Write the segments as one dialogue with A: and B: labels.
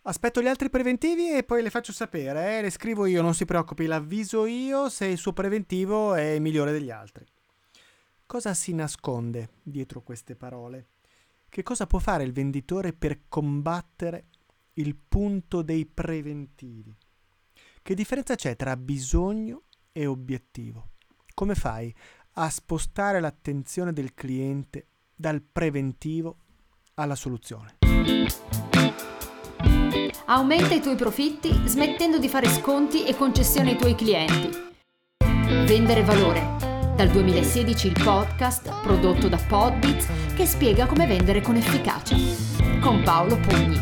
A: Aspetto gli altri preventivi e poi le faccio sapere, le scrivo io, non si preoccupi, l'avviso io se il suo preventivo è migliore degli altri. Cosa si nasconde dietro queste parole? Che cosa può fare il venditore per combattere il punto dei preventivi? Che differenza c'è tra bisogno e obiettivo? Come fai a spostare l'attenzione del cliente dal preventivo alla soluzione?
B: Aumenta i tuoi profitti smettendo di fare sconti e concessioni ai tuoi clienti. Vendere valore. Dal 2016 il podcast prodotto da Podbits che spiega come vendere con efficacia. Con Paolo Pugni.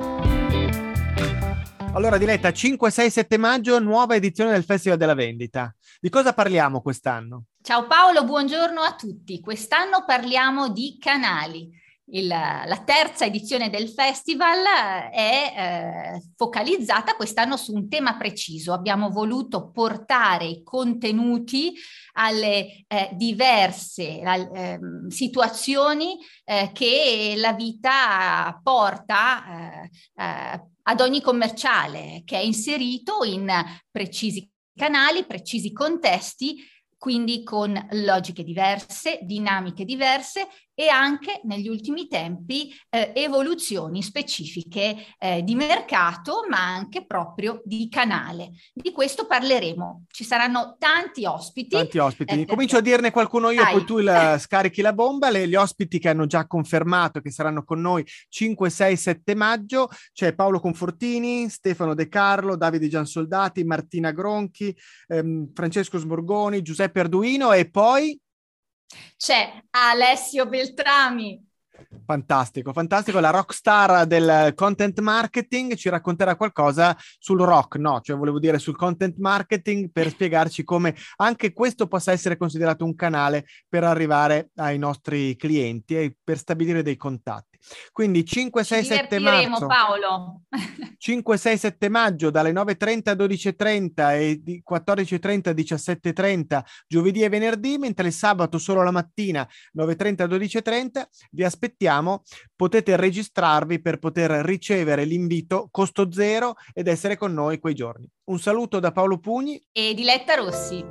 A: Allora Diletta, 5, 6, 7 maggio, nuova edizione del Festival della Vendita. Di cosa parliamo quest'anno?
C: Ciao Paolo, buongiorno a tutti. Quest'anno parliamo di canali. La terza edizione del festival è focalizzata quest'anno su un tema preciso. Abbiamo voluto portare i contenuti alle diverse situazioni che la vita porta ad ogni commerciale che è inserito in precisi canali, precisi contesti, quindi con logiche diverse, dinamiche diverse e anche negli ultimi tempi evoluzioni specifiche di mercato, ma anche proprio di canale. Di questo parleremo. Ci saranno tanti ospiti.
A: Tanti ospiti. Comincio a dirne qualcuno io, poi tu scarichi la bomba. Gli ospiti che hanno già confermato che saranno con noi 5, 6, 7 maggio. C'è Paolo Confortini, Stefano De Carlo, Davide Giansoldati, Martina Gronchi, Francesco Sborgoni, Giuseppe Arduino e poi
C: c'è Alessio Beltrami.
A: Fantastico, fantastico, la rockstar del content marketing ci racconterà qualcosa sul rock, no, cioè volevo dire sul content marketing per spiegarci come anche questo possa essere considerato un canale per arrivare ai nostri clienti e per stabilire dei contatti. Quindi 5, 6, 7 marzo.
C: Paolo.
A: 5, 6, 7 maggio dalle 9.30 a 12.30 e di 14.30 a 17.30 giovedì e venerdì, mentre il sabato solo la mattina 9.30 a 12.30 vi aspettiamo, potete registrarvi per poter ricevere l'invito costo zero ed essere con noi quei giorni. Un saluto da Paolo Pugni
C: e Diletta Rossi.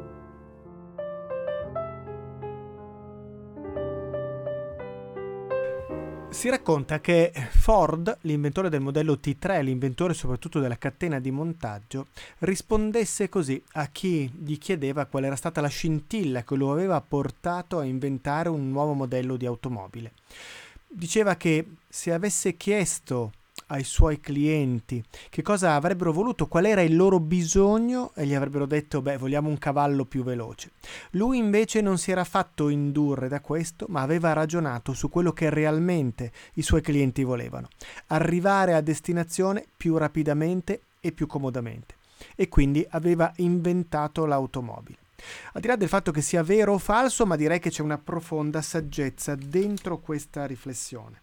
A: Si racconta che Ford, l'inventore del modello T3, l'inventore soprattutto della catena di montaggio, rispondesse così a chi gli chiedeva qual era stata la scintilla che lo aveva portato a inventare un nuovo modello di automobile. Diceva che se avesse chiesto ai suoi clienti che cosa avrebbero voluto, qual era il loro bisogno, e gli avrebbero detto vogliamo un cavallo più veloce. Lui invece non si era fatto indurre da questo, ma aveva ragionato su quello che realmente i suoi clienti volevano: arrivare a destinazione più rapidamente e più comodamente, e quindi aveva inventato l'automobile. Al di là del fatto che sia vero o falso, ma direi che c'è una profonda saggezza dentro questa riflessione.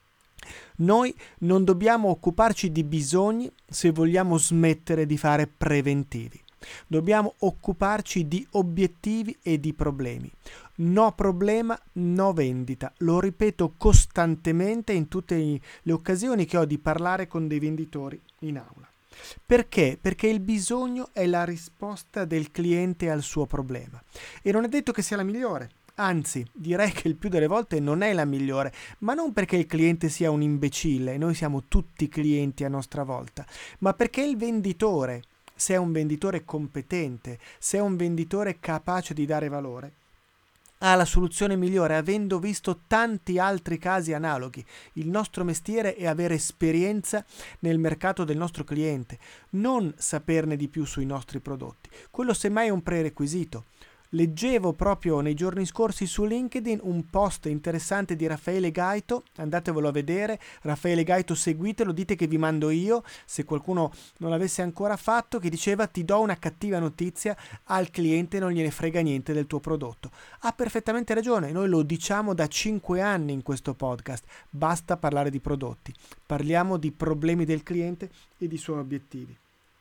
A: Noi non dobbiamo occuparci di bisogni se vogliamo smettere di fare preventivi. Dobbiamo occuparci di obiettivi e di problemi. No problema, no vendita. Lo ripeto costantemente in tutte le occasioni che ho di parlare con dei venditori in aula. Perché? Perché il bisogno è la risposta del cliente al suo problema. E non è detto che sia la migliore. Anzi, direi che il più delle volte non è la migliore, ma non perché il cliente sia un imbecille, noi siamo tutti clienti a nostra volta, ma perché il venditore, se è un venditore competente, se è un venditore capace di dare valore, ha la soluzione migliore, avendo visto tanti altri casi analoghi. Il nostro mestiere è avere esperienza nel mercato del nostro cliente, non saperne di più sui nostri prodotti. Quello semmai è un prerequisito. Leggevo proprio nei giorni scorsi su LinkedIn un post interessante di Raffaele Gaito, andatevelo a vedere. Raffaele Gaito, seguitelo, dite che vi mando io, se qualcuno non l'avesse ancora fatto, che diceva: ti do una cattiva notizia, al cliente non gliene frega niente del tuo prodotto. Ha perfettamente ragione, noi lo diciamo da 5 anni in questo podcast, basta parlare di prodotti, parliamo di problemi del cliente e di suoi obiettivi.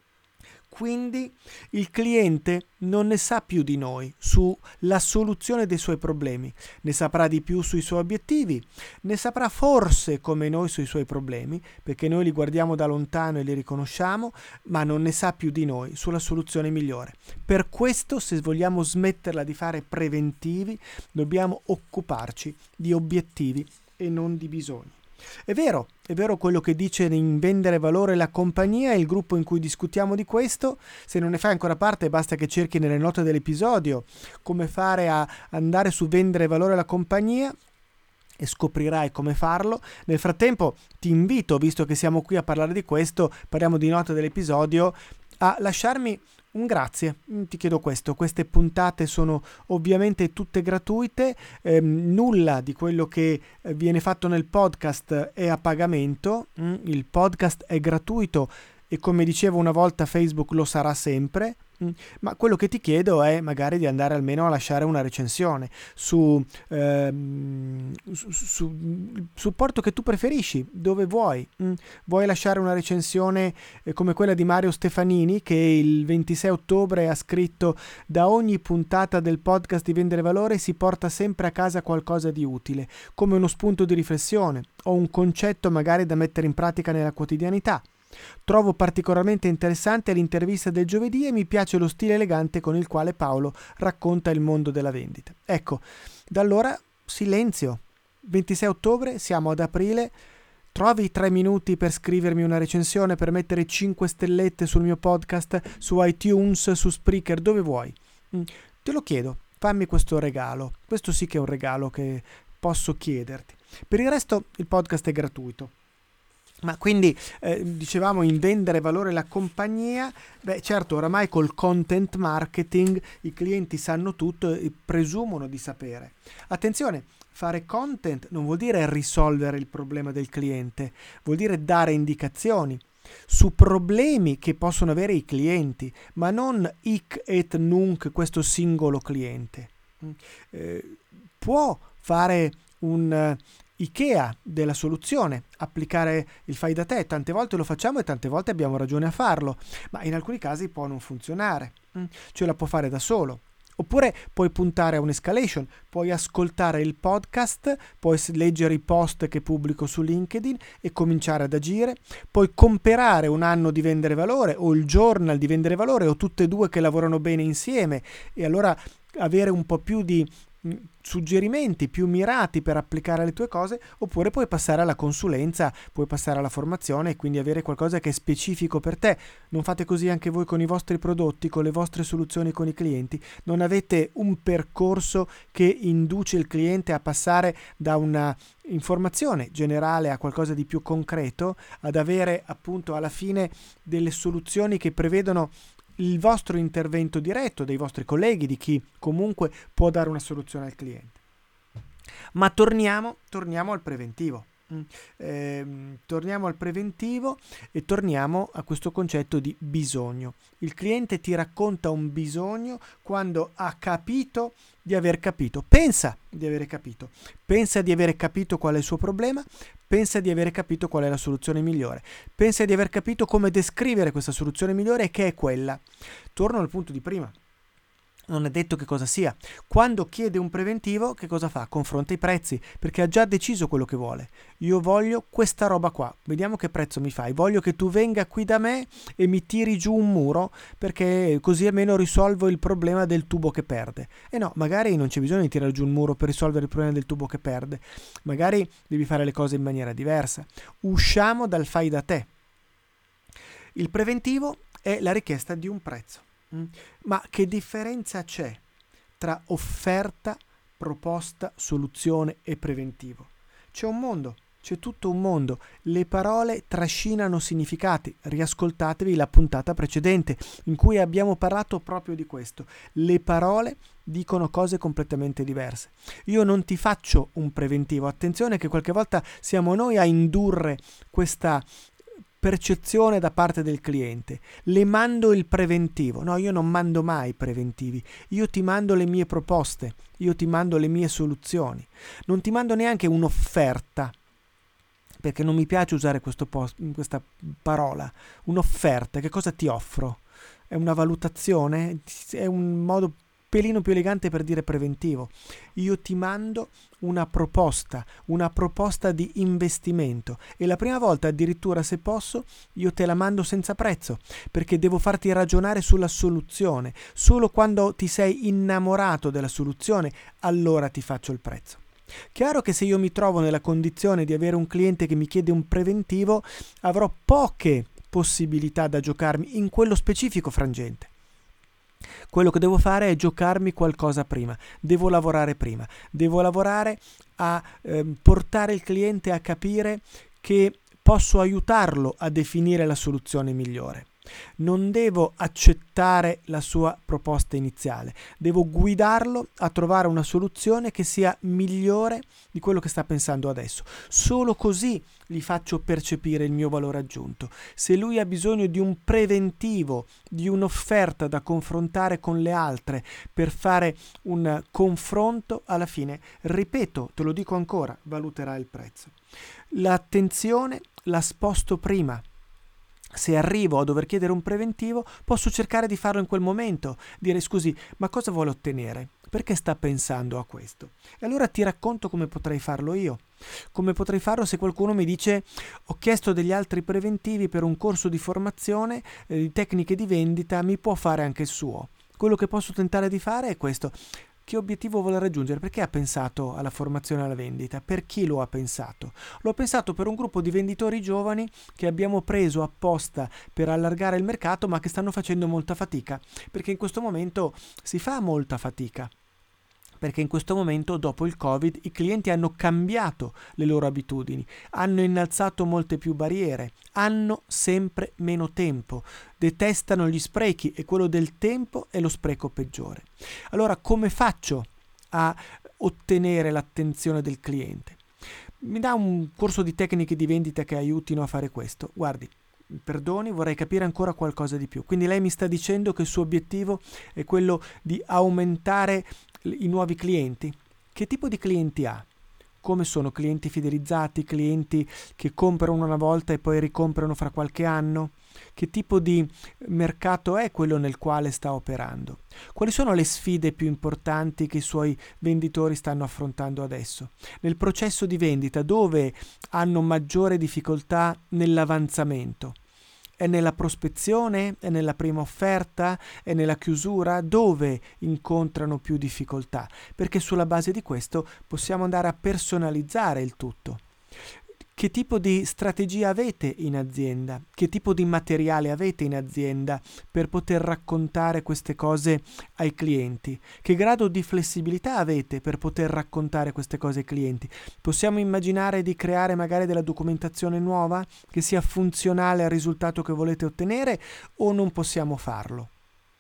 A: Quindi il cliente non ne sa più di noi sulla soluzione dei suoi problemi, ne saprà di più sui suoi obiettivi, ne saprà forse come noi sui suoi problemi, perché noi li guardiamo da lontano e li riconosciamo, ma non ne sa più di noi sulla soluzione migliore. Per questo, se vogliamo smetterla di fare preventivi, dobbiamo occuparci di obiettivi e non di bisogni. È vero quello che dice in Vendere Valore la Compagnia, il gruppo in cui discutiamo di questo. Se non ne fai ancora parte, basta che cerchi nelle note dell'episodio come fare a andare su Vendere Valore la Compagnia e scoprirai come farlo. Nel frattempo ti invito, visto che siamo qui a parlare di questo, parliamo di note dell'episodio, a lasciarmi un grazie. Ti chiedo questo: queste puntate sono ovviamente tutte gratuite, nulla di quello che viene fatto nel podcast è a pagamento, il podcast è gratuito e, come dicevo una volta, Facebook lo sarà sempre. Ma quello che ti chiedo è magari di andare almeno a lasciare una recensione su supporto che tu preferisci, dove vuoi. Vuoi lasciare una recensione come quella di Mario Stefanini, che il 26 ottobre ha scritto: da ogni puntata del podcast di Vendere Valore si porta sempre a casa qualcosa di utile, come uno spunto di riflessione o un concetto magari da mettere in pratica nella quotidianità. Trovo particolarmente interessante l'intervista del giovedì e mi piace lo stile elegante con il quale Paolo racconta il mondo della vendita. Ecco, da allora silenzio. 26 ottobre, siamo ad aprile. Trovi 3 minuti per scrivermi una recensione, per mettere 5 stellette sul mio podcast, su iTunes, su Spreaker, dove vuoi. Te lo chiedo, fammi questo regalo. Questo sì che è un regalo che posso chiederti. Per il resto il podcast è gratuito. Ma quindi dicevamo in Vendere Valore la Compagnia, certo, oramai col content marketing i clienti sanno tutto e presumono di sapere. Attenzione, fare content non vuol dire risolvere il problema del cliente, vuol dire dare indicazioni su problemi che possono avere i clienti, ma non hic et nunc questo singolo cliente. Può fare un IKEA della soluzione, applicare il fai da te, tante volte lo facciamo e tante volte abbiamo ragione a farlo, ma in alcuni casi può non funzionare, ce la può fare da solo. Oppure puoi puntare a un'escalation, puoi ascoltare il podcast, puoi leggere i post che pubblico su LinkedIn e cominciare ad agire, puoi comprare un anno di Vendere Valore o il journal di Vendere Valore o tutte e due che lavorano bene insieme e allora avere un po' più di suggerimenti più mirati per applicare le tue cose. Oppure puoi passare alla consulenza, puoi passare alla formazione e quindi avere qualcosa che è specifico per te. Non fate così anche voi con i vostri prodotti, con le vostre soluzioni con i clienti? Non avete un percorso che induce il cliente a passare da una informazione generale a qualcosa di più concreto, ad avere appunto alla fine delle soluzioni che prevedono il vostro intervento diretto, dei vostri colleghi, di chi comunque può dare una soluzione al cliente. Ma torniamo al preventivo. Torniamo al preventivo e torniamo a questo concetto di bisogno. Il cliente ti racconta un bisogno quando ha capito di aver capito, pensa di avere capito, pensa di avere capito qual è il suo problema, pensa di avere capito qual è la soluzione migliore, pensa di aver capito come descrivere questa soluzione migliore e che è quella. Torno al punto di prima. Non è detto che cosa sia. Quando chiede un preventivo, che cosa fa? Confronta i prezzi, perché ha già deciso quello che vuole. Io voglio questa roba qua, vediamo che prezzo mi fai. Voglio che tu venga qui da me e mi tiri giù un muro, perché così almeno risolvo il problema del tubo che perde. E no, magari non c'è bisogno di tirare giù un muro per risolvere il problema del tubo che perde. Magari devi fare le cose in maniera diversa. Usciamo dal fai da te. Il preventivo è la richiesta di un prezzo. Ma che differenza c'è tra offerta, proposta, soluzione e preventivo? C'è un mondo, c'è tutto un mondo. Le parole trascinano significati. Riascoltatevi la puntata precedente in cui abbiamo parlato proprio di questo. Le parole dicono cose completamente diverse. Io non ti faccio un preventivo. Attenzione che qualche volta siamo noi a indurre questa percezione da parte del cliente. Le mando il preventivo. No, io non mando mai preventivi. Io ti mando le mie proposte, io ti mando le mie soluzioni. Non ti mando neanche un'offerta, perché non mi piace usare questa parola. Un'offerta, che cosa ti offro? è una valutazione, è un modo pelino più elegante per dire preventivo. Io ti mando una proposta di investimento, e la prima volta addirittura, se posso, io te la mando senza prezzo, perché devo farti ragionare sulla soluzione. Solo quando ti sei innamorato della soluzione, allora ti faccio il prezzo. Chiaro che se io mi trovo nella condizione di avere un cliente che mi chiede un preventivo, avrò poche possibilità da giocarmi in quello specifico frangente. Quello che devo fare è giocarmi qualcosa prima, devo lavorare a portare il cliente a capire che posso aiutarlo a definire la soluzione migliore. Non devo accettare la sua proposta iniziale, devo guidarlo a trovare una soluzione che sia migliore di quello che sta pensando adesso. Solo così gli faccio percepire il mio valore aggiunto. Se lui ha bisogno di un preventivo, di un'offerta da confrontare con le altre per fare un confronto, alla fine, ripeto, te lo dico ancora, valuterà il prezzo. L'attenzione la sposto prima. Se arrivo a dover chiedere un preventivo, posso cercare di farlo in quel momento, dire: scusi, ma cosa vuole ottenere? Perché sta pensando a questo? E allora ti racconto come potrei farlo io. Come potrei farlo se qualcuno mi dice: ho chiesto degli altri preventivi per un corso di formazione di tecniche di vendita, mi può fare anche il suo? Quello che posso tentare di fare è questo: che obiettivo vuole raggiungere? Perché ha pensato alla formazione e alla vendita? Per chi lo ha pensato? L'ho pensato per un gruppo di venditori giovani che abbiamo preso apposta per allargare il mercato, ma che stanno facendo molta fatica, perché in questo momento si fa molta fatica. Perché in questo momento, dopo il Covid, i clienti hanno cambiato le loro abitudini, hanno innalzato molte più barriere, hanno sempre meno tempo, detestano gli sprechi e quello del tempo è lo spreco peggiore. Allora, come faccio a ottenere l'attenzione del cliente? Mi dà un corso di tecniche di vendita che aiutino a fare questo? Guardi, perdoni, vorrei capire ancora qualcosa di più. Quindi lei mi sta dicendo che il suo obiettivo è quello di aumentare i nuovi clienti? Che tipo di clienti ha? Come sono? Clienti fidelizzati, clienti che comprano una volta e poi ricomprano fra qualche anno? Che tipo di mercato è quello nel quale sta operando? Quali sono le sfide più importanti che i suoi venditori stanno affrontando adesso? Nel processo di vendita, dove hanno maggiore difficoltà nell'avanzamento? È nella prospezione? È nella prima offerta? È nella chiusura? Dove incontrano più difficoltà? Perché sulla base di questo possiamo andare a personalizzare il tutto. Che tipo di strategia avete in azienda? Che tipo di materiale avete in azienda per poter raccontare queste cose ai clienti? Che grado di flessibilità avete per poter raccontare queste cose ai clienti? Possiamo immaginare di creare magari della documentazione nuova che sia funzionale al risultato che volete ottenere, o non possiamo farlo?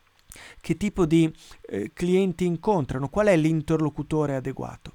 A: Che tipo di clienti incontrano? Qual è l'interlocutore adeguato?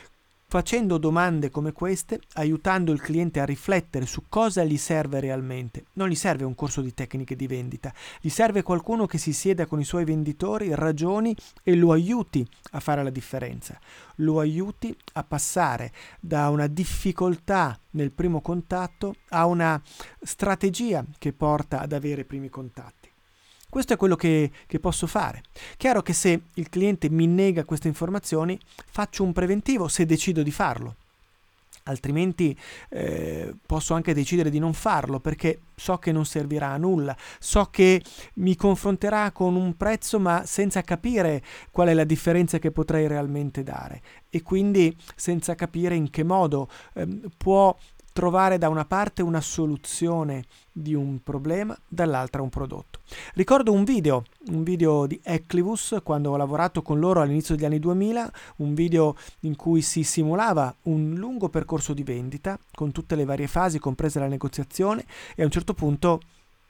A: Facendo domande come queste, aiutando il cliente a riflettere su cosa gli serve realmente. Non gli serve un corso di tecniche di vendita, gli serve qualcuno che si sieda con i suoi venditori, ragioni e lo aiuti a fare la differenza. Lo aiuti a passare da una difficoltà nel primo contatto a una strategia che porta ad avere i primi contatti. Questo è quello che posso fare. Chiaro che se il cliente mi nega queste informazioni, faccio un preventivo se decido di farlo. Altrimenti posso anche decidere di non farlo, perché so che non servirà a nulla. So che mi confronterà con un prezzo ma senza capire qual è la differenza che potrei realmente dare, e quindi senza capire in che modo può trovare da una parte una soluzione di un problema, dall'altra un prodotto. Ricordo un video di Eclivus, quando ho lavorato con loro all'inizio degli anni 2000, un video in cui si simulava un lungo percorso di vendita con tutte le varie fasi, compresa la negoziazione, e a un certo punto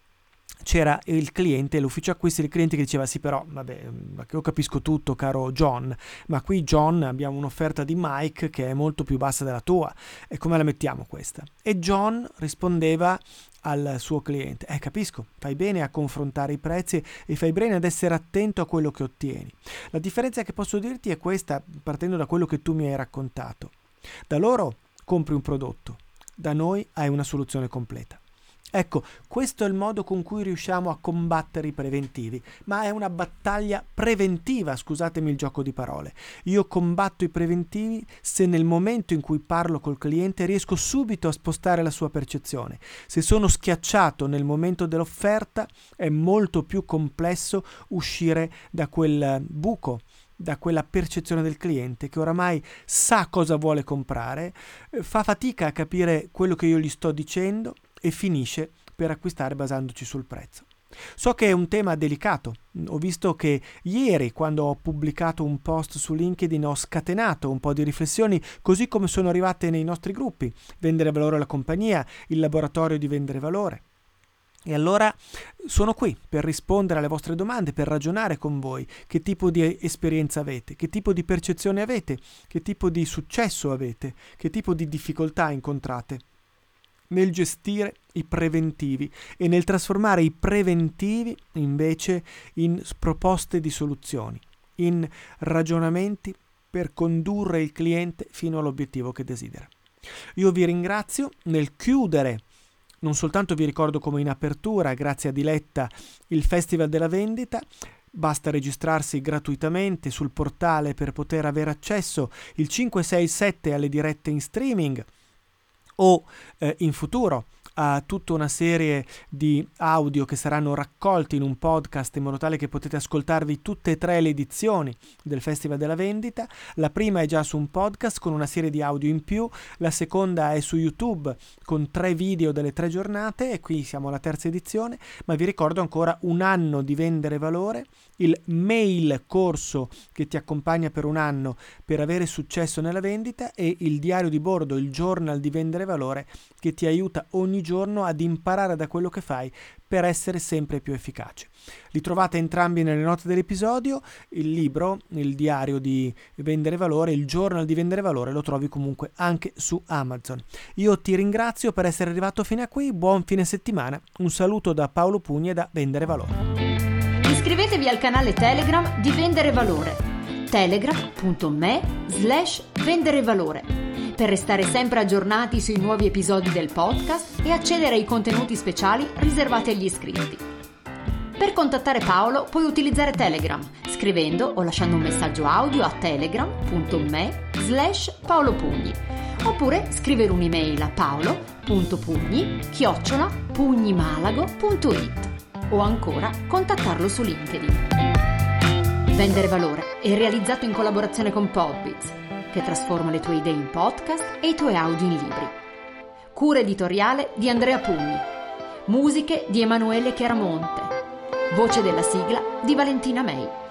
A: c'era il cliente, l'ufficio acquisti del cliente, che diceva: sì, però vabbè, io capisco tutto, caro John, ma qui, John, abbiamo un'offerta di Mike che è molto più bassa della tua, e come la mettiamo questa? E John rispondeva al suo cliente: capisco, fai bene a confrontare i prezzi e fai bene ad essere attento a quello che ottieni. La differenza che posso dirti è questa, partendo da quello che tu mi hai raccontato: da loro compri un prodotto, da noi hai una soluzione completa. Ecco, questo è il modo con cui riusciamo a combattere i preventivi, ma è una battaglia preventiva, scusatemi il gioco di parole. Io combatto i preventivi se nel momento in cui parlo col cliente riesco subito a spostare la sua percezione. Se sono schiacciato nel momento dell'offerta è molto più complesso uscire da quel buco, da quella percezione del cliente che oramai sa cosa vuole comprare, fa fatica a capire quello che io gli sto dicendo e finisce per acquistare basandoci sul prezzo. So che è un tema delicato. Ho visto che ieri, quando ho pubblicato un post su LinkedIn, ho scatenato un po' di riflessioni, così come sono arrivate nei nostri gruppi: Vendere Valore alla Compagnia, il laboratorio di Vendere Valore. E allora sono qui per rispondere alle vostre domande, per ragionare con voi. Che tipo di esperienza avete? Che tipo di percezione avete? Che tipo di successo avete? Che tipo di difficoltà incontrate nel gestire i preventivi e nel trasformare i preventivi invece in proposte di soluzioni, in ragionamenti per condurre il cliente fino all'obiettivo che desidera. Io vi ringrazio. Nel chiudere, non soltanto vi ricordo come in apertura, grazie a Diletta, il Festival della Vendita. Basta registrarsi gratuitamente sul portale per poter avere accesso il 5, 6, 7 alle dirette in streaming o in futuro a tutta una serie di audio che saranno raccolti in un podcast in modo tale che potete ascoltarvi tutte e 3 le edizioni del Festival della Vendita. La prima è già su un podcast con una serie di audio in più, la seconda è su YouTube con 3 video delle 3 giornate e qui siamo alla terza edizione, ma vi ricordo ancora un anno di Vendere Valore, il mail corso che ti accompagna per un anno per avere successo nella vendita e il diario di bordo, il journal di Vendere Valore che ti aiuta ogni giorno ad imparare da quello che fai per essere sempre più efficace. Li trovate entrambi nelle note dell'episodio. Il libro, il diario di Vendere Valore, il journal di Vendere Valore lo trovi comunque anche su Amazon. Io ti ringrazio per essere arrivato fino a qui, buon fine settimana, un saluto da Paolo Pugni e da Vendere Valore.
B: Iscrivetevi al canale Telegram di Vendere Valore, telegram.me/Vendere Valore, per restare sempre aggiornati sui nuovi episodi del podcast e accedere ai contenuti speciali riservati agli iscritti. Per contattare Paolo puoi utilizzare Telegram, scrivendo o lasciando un messaggio audio a telegram.me/Paolo Pugni, oppure scrivere un'email a paolo.pugni@pugnimalago.it o ancora contattarlo su LinkedIn. Vendere Valore è realizzato in collaborazione con Podbiz, che trasforma le tue idee in podcast e i tuoi audio in libri. Cura editoriale di Andrea Pugni. Musiche di Emanuele Chiaramonte. Voce della sigla di Valentina May.